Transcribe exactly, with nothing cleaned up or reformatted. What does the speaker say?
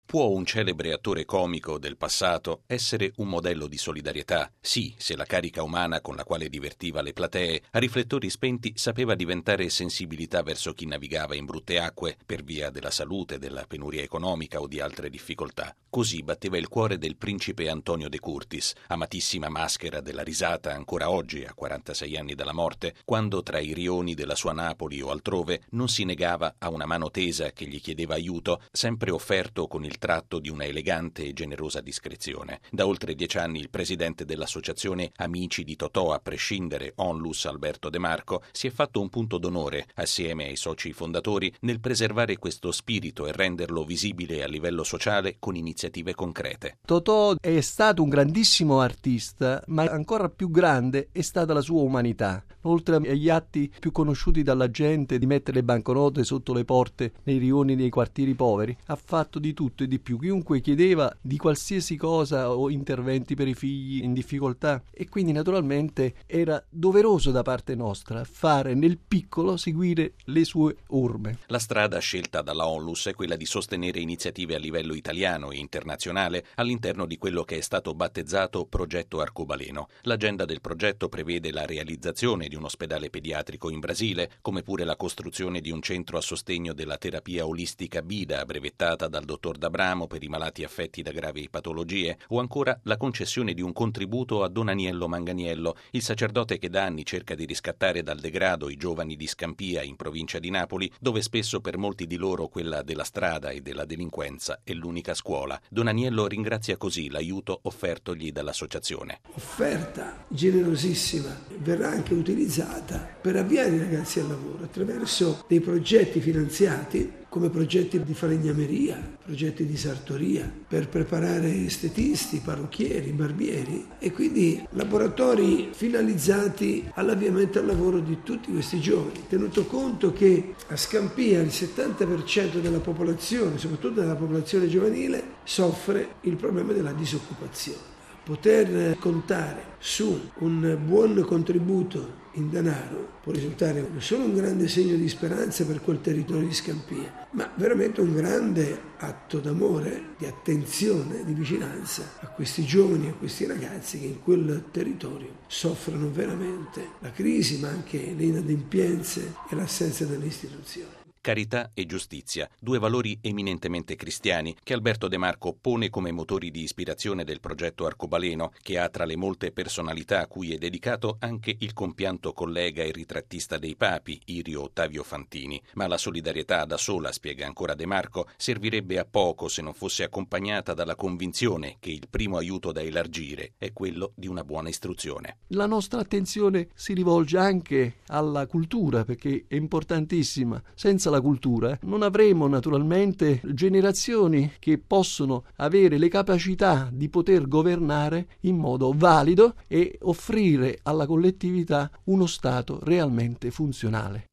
Può un celebre attore comico del passato essere un modello di solidarietà? Sì, se la carica umana con la quale divertiva le platee a riflettori spenti sapeva diventare sensibilità verso chi navigava in brutte acque per via della salute, della penuria economica o di altre difficoltà. Così batteva il cuore del principe Antonio de Curtis, amatissima maschera della risata ancora oggi, a quarantasei anni dalla morte, quando tra i rioni della sua Napoli o altrove non si negava a una mano tesa che gli chiedeva aiuto, sempre offerto con il tratto di una elegante e generosa discrezione. Da oltre dieci anni il presidente dell'associazione Amici di Totò a prescindere, Onlus Alberto De Marco, si è fatto un punto d'onore, assieme ai soci fondatori, nel preservare questo spirito e renderlo visibile a livello sociale con iniziative concrete. Totò è stato un grandissimo artista, ma ancora più grande è stata la sua umanità. Oltre agli atti più conosciuti dalla gente di mettere le banconote sotto le porte nei rioni dei quartieri poveri, ha fatto di tutto e di più. Chiunque chiedeva di qualsiasi cosa o interventi per i figli in difficoltà, e quindi naturalmente era doveroso da parte nostra fare nel piccolo seguire le sue orme. La strada scelta dalla Onlus è quella di sostenere iniziative a livello italiano e internazionale all'interno di quello che è stato battezzato Progetto Arcobaleno. L'agenda del progetto prevede la realizzazione di un ospedale pediatrico in Brasile, come pure la costruzione di un centro a sostegno della terapia olistica BIDA brevettata dal dottor D'Abramo per i malati affetti da gravi patologie, o ancora la concessione di un contributo a Don Aniello Manganiello, il sacerdote che da anni cerca di riscattare dal degrado i giovani di Scampia in provincia di Napoli, dove spesso per molti di loro quella della strada e della delinquenza è l'unica scuola. Don Aniello ringrazia così l'aiuto offertogli dall'associazione. Offerta generosissima, verrà anche utilizzata per avviare i ragazzi al lavoro attraverso dei progetti finanziati come progetti di falegnameria, progetti di sartoria, per preparare estetisti, parrucchieri, barbieri e quindi laboratori finalizzati all'avviamento al lavoro di tutti questi giovani, tenuto conto che a Scampia il settanta per cento della popolazione, soprattutto della popolazione giovanile, soffre il problema della disoccupazione. Poter contare su un buon contributo in denaro può risultare non solo un grande segno di speranza per quel territorio di Scampia, ma veramente un grande atto d'amore, di attenzione, di vicinanza a questi giovani, a questi ragazzi che in quel territorio soffrono veramente la crisi, ma anche le inadempienze e l'assenza delle istituzioni. Carità e giustizia, due valori eminentemente cristiani che Alberto De Marco pone come motori di ispirazione del progetto Arcobaleno, che ha tra le molte personalità a cui è dedicato anche il compianto collega e ritrattista dei papi, Irio Ottavio Fantini. Ma la solidarietà da sola, spiega ancora De Marco, servirebbe a poco se non fosse accompagnata dalla convinzione che il primo aiuto da elargire è quello di una buona istruzione. La nostra attenzione si rivolge anche alla cultura, perché è importantissima. Senza la cultura non avremo naturalmente generazioni che possono avere le capacità di poter governare in modo valido e offrire alla collettività uno Stato realmente funzionale.